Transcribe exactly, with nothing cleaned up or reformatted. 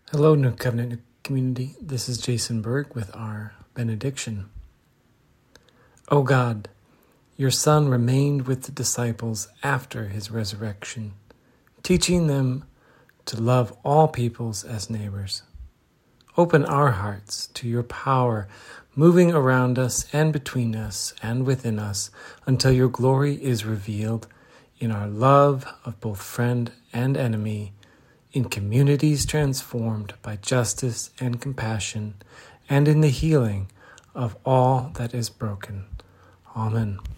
Hello, New Covenant community. This is Jason Berg with our benediction. O God, your Son remained with the disciples after his resurrection, teaching them to love all peoples as neighbors. Open our hearts to your power, moving around us and between us and within us until your glory is revealed in our love of both friend and enemy, in communities transformed by justice and compassion, and in the healing of all that is broken. Amen.